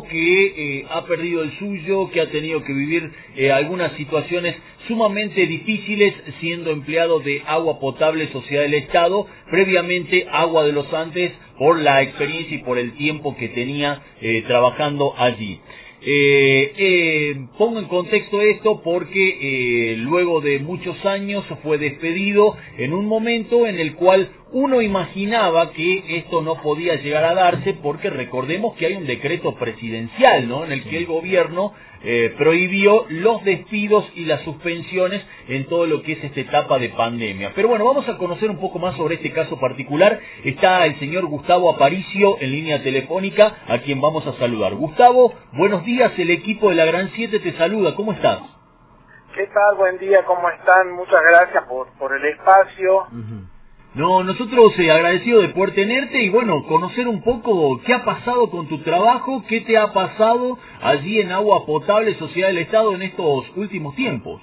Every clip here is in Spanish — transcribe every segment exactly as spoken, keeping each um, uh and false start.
que eh, ha perdido el suyo, que ha tenido que vivir eh, algunas situaciones sumamente difíciles siendo empleado de Agua Potable Sociedad del Estado, previamente Agua de los Andes, por la experiencia y por el tiempo que tenía eh, trabajando allí. Eh, eh, pongo en contexto esto porque eh, luego de muchos años fue despedido en un momento en el cual uno imaginaba que esto no podía llegar a darse, porque recordemos que hay un decreto presidencial, ¿no?, en el que el gobierno eh, prohibió los despidos y las suspensiones en todo lo que es esta etapa de pandemia. Pero bueno, vamos a conocer un poco más sobre este caso particular. Está el señor Gustavo Aparicio en línea telefónica, a quien vamos a saludar. Gustavo, buenos días, el equipo de La Gran siete te saluda, ¿cómo estás? ¿Qué tal? Buen día, ¿cómo están? Muchas gracias por, por el espacio. Uh-huh. No, nosotros eh, agradecidos de poder tenerte y bueno, conocer un poco qué ha pasado con tu trabajo, qué te ha pasado allí en Agua Potable Sociedad del Estado en estos últimos tiempos.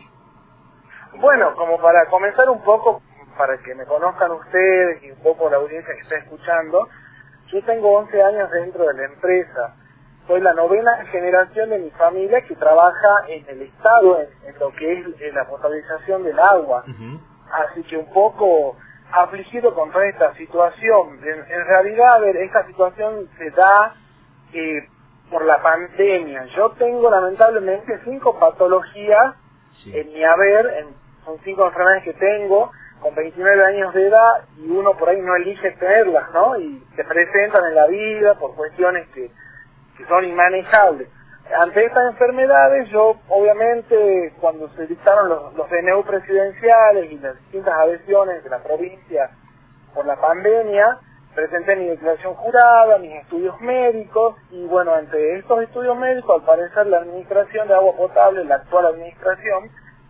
Bueno, como para comenzar un poco, para que me conozcan ustedes y un poco la audiencia que está escuchando, yo tengo once años dentro de la empresa. Soy la novena generación de mi familia que trabaja en el Estado, en, en lo que es en la potabilización del agua. Uh-huh. Así que un poco afligido con toda esta situación. En, en realidad, a ver, esta situación se da eh, por la pandemia. Yo tengo lamentablemente cinco patologías sí. en mi haber, en, son cinco enfermedades que tengo, con veintinueve años de edad, y uno por ahí no elige tenerlas, ¿no? Y se presentan en la vida por cuestiones que, que son inmanejables. Ante estas enfermedades, yo obviamente cuando se dictaron los, los D N U presidenciales y las distintas adhesiones de la provincia por la pandemia, presenté mi declaración jurada, mis estudios médicos, y bueno, ante estos estudios médicos, al parecer la administración de agua potable, la actual administración,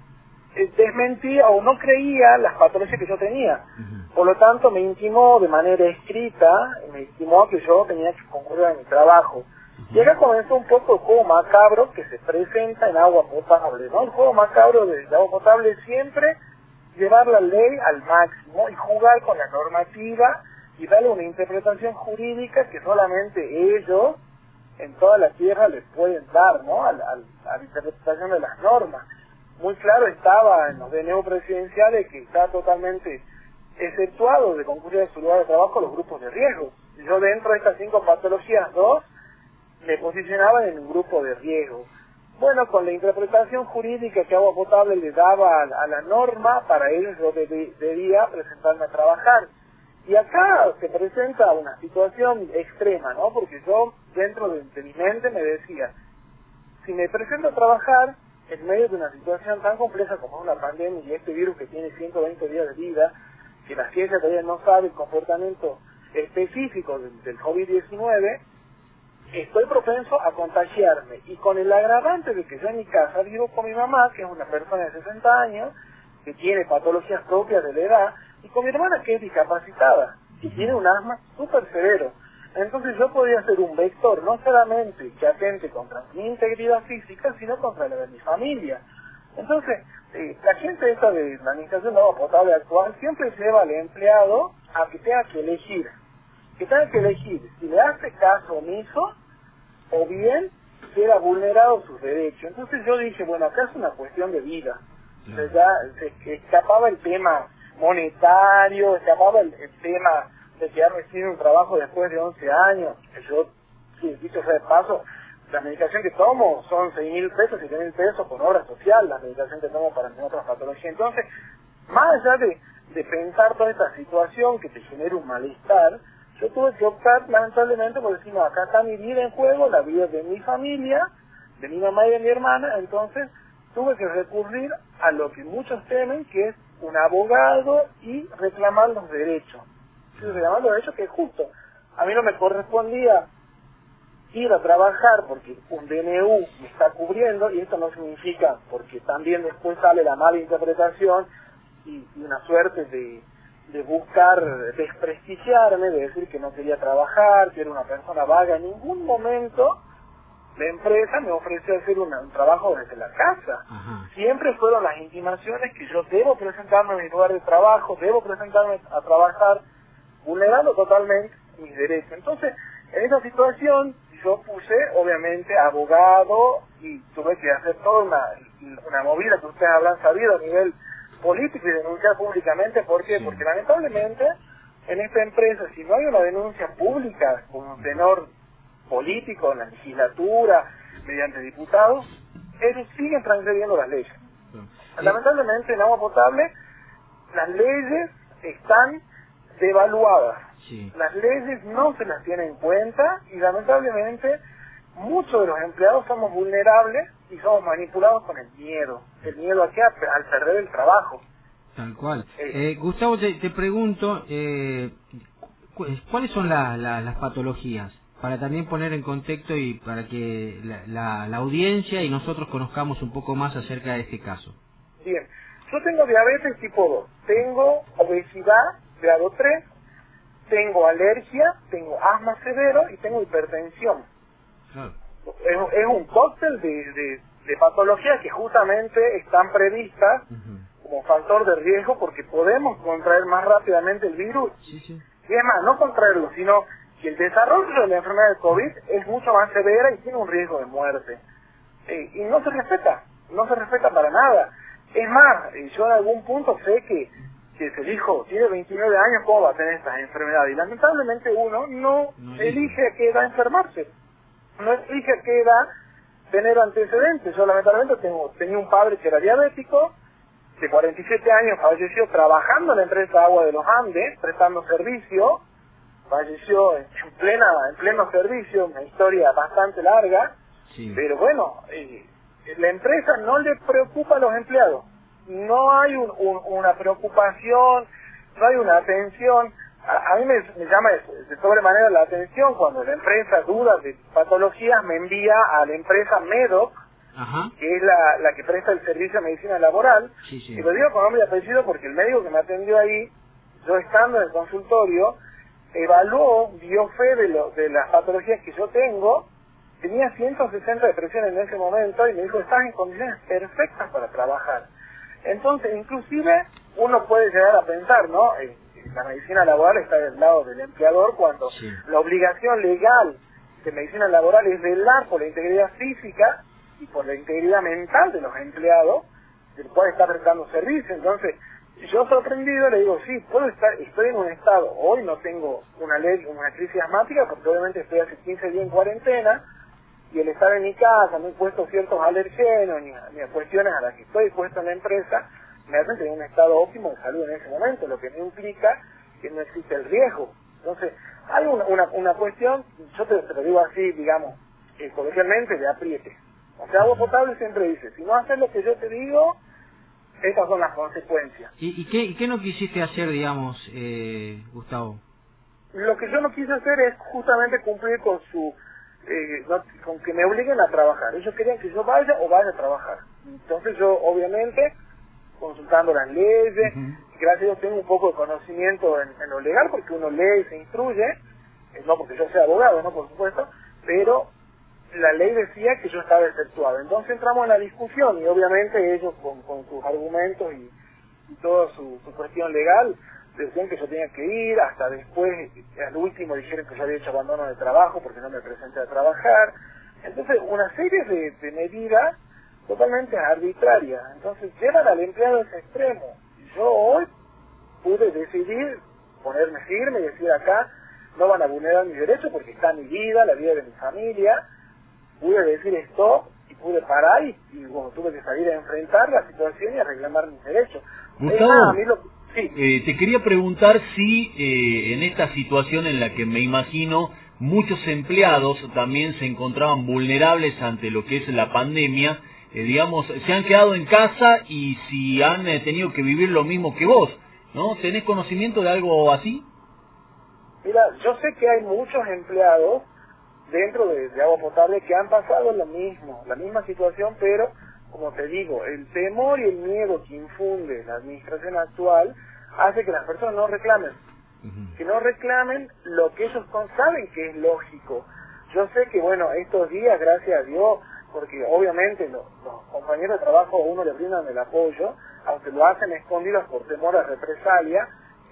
eh, desmentía o no creía las patologías que yo tenía. Por lo tanto, me intimó de manera escrita, me intimó que yo tenía que concurrir a mi trabajo. Y acá comenzó un poco el juego macabro que se presenta en agua potable, ¿no? El juego macabro de, de agua potable es siempre llevar la ley al máximo y jugar con la normativa y darle una interpretación jurídica que solamente ellos en toda la tierra les pueden dar, ¿no? A, a, a la interpretación de las normas. Muy claro estaba en los D N U presidenciales que está totalmente exceptuado de concurrir a su lugar de trabajo los grupos de riesgo. Yo dentro de estas cinco patologías, dos, me posicionaba en un grupo de riesgo. Bueno, con la interpretación jurídica que Agua Potable le daba a, a la norma, para ellos yo deb, debía presentarme a trabajar. Y acá se presenta una situación extrema, ¿no? Porque yo, dentro de, de mi mente, me decía, si me presento a trabajar en medio de una situación tan compleja como una pandemia y este virus que tiene ciento veinte días de vida, que la ciencia todavía no sabe el comportamiento específico del, del COVID diecinueve, estoy propenso a contagiarme, y con el agravante de que yo en mi casa vivo con mi mamá, que es una persona de sesenta años, que tiene patologías propias de la edad, y con mi hermana, que es discapacitada, y tiene un asma súper severo. Entonces yo podía ser un vector, no solamente que atente contra mi integridad física, sino contra la de mi familia. Entonces, eh, la gente esta de la administración de agua potable actual siempre lleva al empleado a que tenga que elegir. que tenga que elegir si le hace caso omiso o bien queda vulnerado sus derechos. Entonces yo dije, bueno, acá es una cuestión de vida. Entonces ya se escapaba el tema monetario, escapaba el, el tema de que ha recibido un trabajo después de once años, que yo, sí, dicho sea de paso, la medicación que tomo son seis mil pesos, siete mil pesos con obra social, la medicación que tomo para otras patologías. Entonces, más allá de, de pensar toda esta situación que te genera un malestar, yo tuve que optar lamentablemente por decir, no, acá está mi vida en juego, la vida de mi familia, de mi mamá y de mi hermana. Entonces tuve que recurrir a lo que muchos temen, que es un abogado y reclamar los derechos. Sí, reclamar los derechos que es justo. A mí no me correspondía ir a trabajar porque un D N U me está cubriendo, y esto no significa, porque también después sale la mala interpretación y, y una suerte de... de buscar desprestigiarme, de decir que no quería trabajar, que era una persona vaga. En ningún momento la empresa me ofreció hacer una, un trabajo desde la casa. Ajá. Siempre fueron las intimaciones que yo debo presentarme a mi lugar de trabajo, debo presentarme a trabajar, vulnerando totalmente mis derechos. Entonces, en esa situación, yo puse, obviamente, abogado y tuve que hacer toda una, una movida que ustedes habrán sabido a nivel político y denunciar públicamente. ¿Por qué? Sí. Porque lamentablemente en esta empresa, si no hay una denuncia pública con un tenor político en la legislatura, mediante diputados, ellos siguen transgrediendo las leyes. Sí. Lamentablemente en agua potable las leyes están devaluadas. Sí. Las leyes no se las tienen en cuenta y lamentablemente muchos de los empleados somos vulnerables y somos manipulados con el miedo. ¿El miedo a qué? Al perder el trabajo. Tal cual. Eh, Eh, Gustavo, te, te pregunto, eh, cu- ¿cuáles son la, la, las patologías? Para también poner en contexto y para que la, la, la audiencia y nosotros conozcamos un poco más acerca de este caso. Bien, yo tengo diabetes tipo dos, tengo obesidad grado tres, tengo alergia, tengo asma severo y tengo hipertensión. Claro. Es, es un cóctel de, de, de patologías que justamente están previstas Uh-huh. como factor de riesgo porque podemos contraer más rápidamente el virus. Sí, sí. Y es más, no contraerlo, sino que el desarrollo de la enfermedad del COVID es mucho más severa y tiene un riesgo de muerte. Eh, y no se respeta, no se respeta para nada. Es más, eh, yo en algún punto sé que, que se dijo, tiene veintinueve años, ¿cómo va a tener estas enfermedades? Y lamentablemente uno no, No elige elige. a qué edad enfermarse, no elige a qué edad tener antecedentes. Yo lamentablemente tengo, tenía un padre que era diabético, de cuarenta y siete años, falleció trabajando en la empresa Agua de los Andes, prestando servicio, falleció en plena en pleno servicio, una historia bastante larga, Sí. pero bueno, eh, la empresa no le preocupa a los empleados, no hay un, un, una preocupación, no hay una atención. A, a mí me, me llama de, de sobremanera la atención cuando la empresa duda de patologías, me envía a la empresa Medoc, Ajá. que es la, la que presta el servicio de medicina laboral, Sí, sí. y lo digo con nombre y apellido porque el médico que me atendió ahí, yo estando en el consultorio, evaluó, dio fe de, lo, de las patologías que yo tengo, tenía ciento sesenta de presión en ese momento y me dijo, estás en condiciones perfectas para trabajar. Entonces, inclusive, uno puede llegar a pensar, ¿no? Eh, la medicina laboral está del lado del empleador cuando Sí. la obligación legal de medicina laboral es velar por la integridad física y por la integridad mental de los empleados, del cual está prestando servicio. Entonces, yo sorprendido le digo, sí, puedo estar, estoy en un estado, hoy no tengo una ley, una crisis asmática, porque obviamente estoy hace quince días en cuarentena, y el estar en mi casa, no he puesto ciertos alergenos, ni a, ni a cuestiones a las que estoy puesto en la empresa, me hacen tener un estado óptimo de salud en ese momento, lo que no implica que no existe el riesgo. Entonces, hay una, una, una cuestión, yo te, te lo digo así, digamos, eh, coloquialmente, de apriete. O sea, Agua Potable siempre dice, si no haces lo que yo te digo, estas son las consecuencias. ¿Y, y, qué, ¿Y qué no quisiste hacer, digamos, eh, Gustavo? Lo que yo no quise hacer es justamente cumplir con su, eh, no- con que me obliguen a trabajar. Ellos querían que yo vaya o vaya a trabajar. Entonces yo, obviamente, consultando las leyes, Uh-huh. gracias a Dios tengo un poco de conocimiento en, en lo legal, porque uno lee y se instruye, eh, no porque yo sea abogado, no por supuesto, pero la ley decía que yo estaba exceptuado. Entonces entramos en la discusión y obviamente ellos con, con sus argumentos y, y toda su, su cuestión legal decían que yo tenía que ir, hasta después, al último dijeron que yo había hecho abandono de trabajo porque no me presenté a trabajar. Entonces una serie de, de medidas totalmente arbitrarias. Entonces llevan al empleado a ese extremo. Y yo hoy pude decidir ponerme firme y decir acá no van a vulnerar mis derechos porque está mi vida, la vida de mi familia. Pude decir stop y pude parar y, y bueno, tuve que salir a enfrentar la situación y a reclamar mis derechos. Gustavo, Es más, a mí lo, sí. eh, te quería preguntar si eh, en esta situación en la que me imagino muchos empleados también se encontraban vulnerables ante lo que es la pandemia, eh, digamos, se han quedado en casa y si han eh, tenido que vivir lo mismo que vos, ¿no? ¿Tenés conocimiento de algo así? Mira, yo sé que hay muchos empleados dentro de, de Agua Potable que han pasado lo mismo, la misma situación, pero como te digo, el temor y el miedo que infunde la administración actual hace que las personas no reclamen, Uh-huh. que no reclamen lo que ellos con- saben que es lógico. Yo sé que, bueno, estos días, gracias a Dios, porque obviamente los, los compañeros de trabajo a uno le brindan el apoyo, aunque lo hacen escondidos por temor a represalia,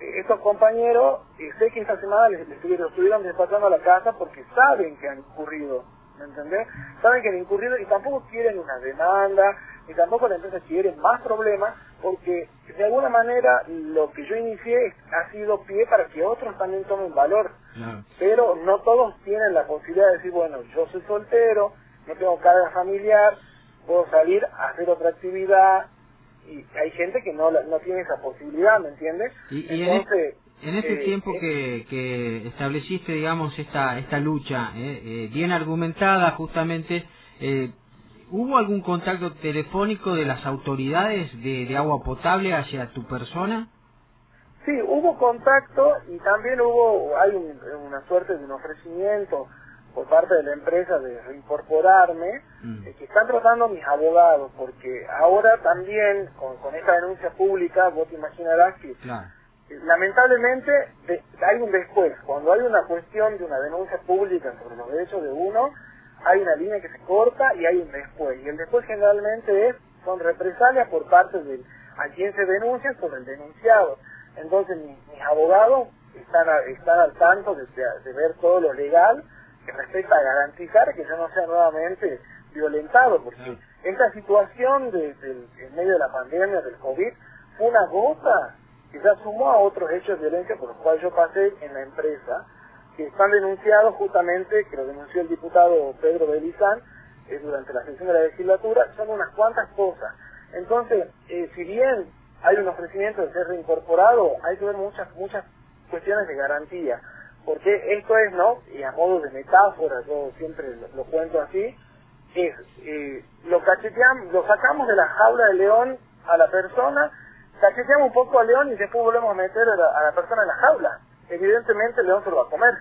estos compañeros, eh, sé que esta semana les, les estuvieron, estuvieron despachando a la casa porque saben que han incurrido, ¿me entendés? Saben que han incurrido y tampoco quieren una demanda, y tampoco la empresa quiere más problemas, porque de alguna manera lo que yo inicié ha sido pie para que otros también tomen valor, no. Pero no todos tienen la posibilidad de decir, bueno, yo soy soltero, no tengo carga familiar, puedo salir a hacer otra actividad, y hay gente que no no tiene esa posibilidad, ¿me entiendes? Y, y Entonces, en, en este eh, tiempo eh, que, que estableciste, digamos, esta esta lucha eh, eh, bien argumentada, justamente, eh, ¿hubo algún contacto telefónico de las autoridades de, de agua potable hacia tu persona? Sí, hubo contacto y también hubo, hay un, una suerte de un ofrecimiento por parte de la empresa de reincorporarme, mm. eh, que están tratando mis abogados, porque ahora también, con, con esta denuncia pública, vos te imaginarás que, claro. eh, lamentablemente, de, hay un después. Cuando hay una cuestión de una denuncia pública sobre los derechos de uno, hay una línea que se corta y hay un después. Y el después generalmente es, son represalias por parte de a quien se denuncia sobre el denunciado. Entonces, mis, mis abogados están, a, están al tanto de, de, de ver todo lo legal, que respecta a garantizar que yo no sea nuevamente violentado, porque sí. esta situación de, de, en medio de la pandemia del COVID fue una gota que se sumó a otros hechos de violencia por los cuales yo pasé en la empresa, que están denunciados justamente, que lo denunció el diputado Pedro Belizán eh, durante la sesión de la legislatura, son unas cuantas cosas. Entonces, eh, si bien hay un ofrecimiento de ser reincorporado, hay que ver muchas muchas cuestiones de garantía. Porque esto es, ¿no? Y a modo de metáfora, yo siempre lo, lo cuento así, es, eh, lo cacheteamos, lo sacamos de la jaula del león a la persona, cacheteamos un poco al león y después volvemos a meter a la, a la persona en la jaula. Evidentemente el león se lo va a comer.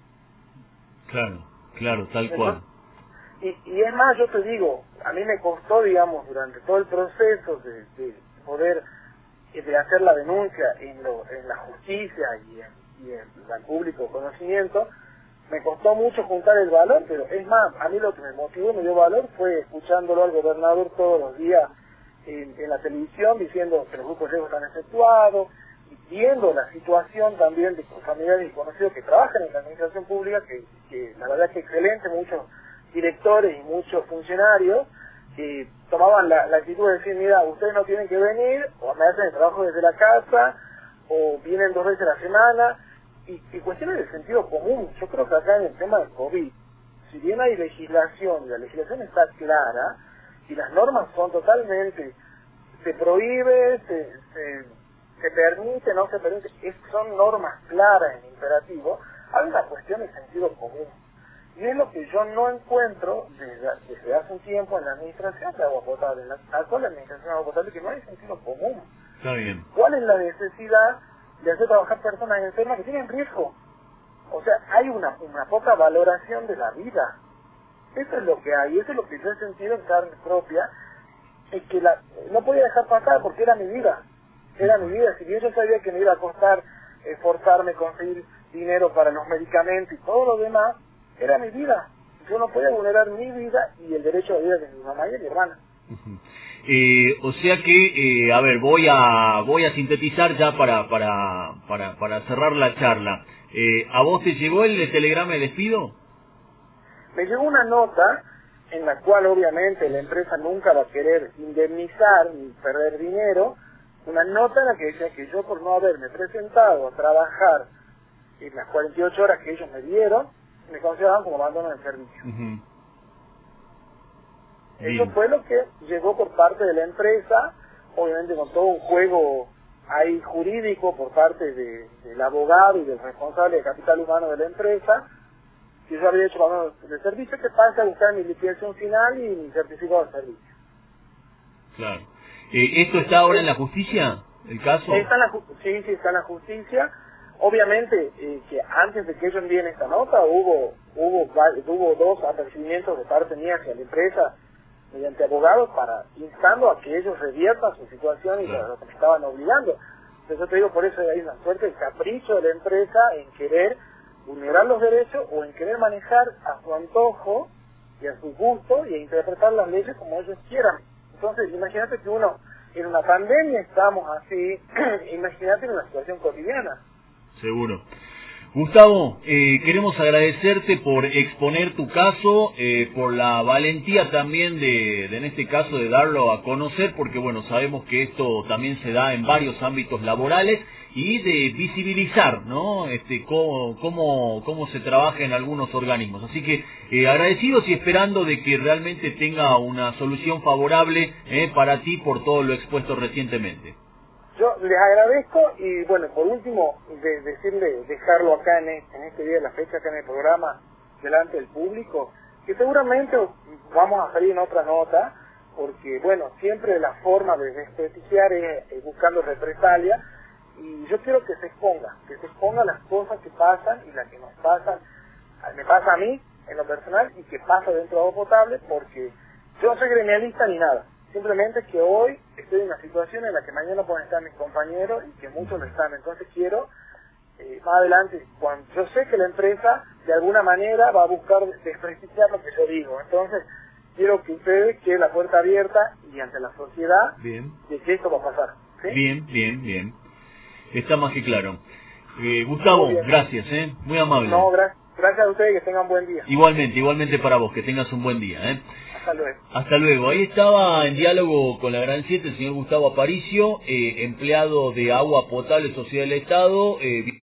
Claro, claro, tal cual. Y, y es más, yo te digo, a mí me costó, digamos, durante todo el proceso de, de poder, de hacer la denuncia en, lo, en la justicia y en y el, el público conocimiento, me costó mucho juntar el valor, pero es más, a mí lo que me motivó y me dio valor fue escuchándolo al gobernador todos los días en, en la televisión diciendo que los grupos riesgos están efectuados, y viendo la situación también de familiares y conocidos que trabajan en la administración pública, que, que la verdad es que excelente, muchos directores y muchos funcionarios que tomaban la, la actitud de decir, mira, ustedes no tienen que venir, o me hacen el trabajo desde la casa, o vienen dos veces a la semana, y, y cuestiones de sentido común. Yo creo que acá en el tema del COVID, si bien hay legislación, y la legislación está clara, y las normas son totalmente, se prohíbe, se, se, se permite, no se permite, es, son normas claras en imperativo, hay una cuestión de sentido común. Y es lo que yo no encuentro desde, desde hace un tiempo en la administración de agua potable, en la actual administración de agua potable, que no hay sentido común. Está bien. ¿Cuál es la necesidad de hacer trabajar personas enfermas que tienen riesgo? O sea, hay una, una poca valoración de la vida. Eso es lo que hay, eso es lo que yo he sentido en carne propia, es que la, no podía dejar pasar porque era mi vida. Era mi vida. Si bien yo sabía que me iba a costar esforzarme, conseguir dinero para los medicamentos y todo lo demás, era mi vida. Yo no podía vulnerar mi vida y el derecho a la vida de mi mamá y de mi hermana. Uh-huh. Eh, o sea que, eh, a ver, voy a voy a sintetizar ya para para para, para cerrar la charla. Eh, ¿A vos te llegó el telegrama de despido? Me llegó una nota en la cual obviamente la empresa nunca va a querer indemnizar ni perder dinero, una nota en la que decía que yo por no haberme presentado a trabajar en las cuarenta y ocho horas que ellos me dieron, me consideraban como abandono del servicio. Uh-huh. Eso fue lo que llegó por parte de la empresa, obviamente con todo un juego ahí jurídico por parte de, del abogado y del responsable de capital humano de la empresa, que yo había hecho abandono de servicio, que pasa a buscar mi liquidación final y mi certificado de servicio. Claro. Eh, ¿Esto está ahora en la justicia, el caso? Está en la, sí, sí, está en la justicia. Obviamente eh, que antes de que ellos envíen esta nota hubo hubo hubo dos apercibimientos de parte mía hacia la empresa mediante abogados para instando a que ellos reviertan su situación y claro, lo que me estaban obligando. Entonces yo te digo, por eso hay una suerte de capricho de la empresa en querer vulnerar los derechos o en querer manejar a su antojo y a su gusto y a interpretar las leyes como ellos quieran. Entonces imagínate que uno en una pandemia estamos así, imagínate en una situación cotidiana. Seguro. Gustavo, eh, queremos agradecerte por exponer tu caso, eh, por la valentía también de, de, en este caso, de darlo a conocer, porque bueno, sabemos que esto también se da en varios ámbitos laborales, y de visibilizar, ¿no? Este, cómo, cómo, cómo se trabaja en algunos organismos. Así que eh, agradecidos y esperando de que realmente tenga una solución favorable eh, para ti por todo lo expuesto recientemente. Yo les agradezco y bueno, por último, de decirle, dejarlo acá en este, en este día de la fecha, acá en el programa, delante del público, que seguramente vamos a salir en otra nota, porque bueno, siempre la forma de desprestigiar es, es buscando represalia, y yo quiero que se exponga, que se exponga las cosas que pasan y las que nos pasan, me pasa a mí en lo personal y que pasa dentro de Agua Potable, porque yo no soy gremialista ni nada. Simplemente que hoy estoy en una situación en la que mañana pueden estar mis compañeros y que muchos lo están. Entonces quiero, eh, más adelante, cuando yo sé que la empresa de alguna manera va a buscar desprestigiar lo que yo digo. Entonces quiero que ustedes queden la puerta abierta y ante la sociedad bien. de que esto va a pasar. ¿Sí? Bien, bien, bien. Está más que claro. Eh, Gustavo, gracias, ¿eh? Muy amable. No, gra gracias a ustedes, que tengan buen día. Igualmente, igualmente para vos, que tengas un buen día, ¿eh? Hasta luego. Hasta luego. Ahí estaba en diálogo con la Gran siete el señor Gustavo Aparicio, eh, empleado de Agua Potable Sociedad del Estado, eh,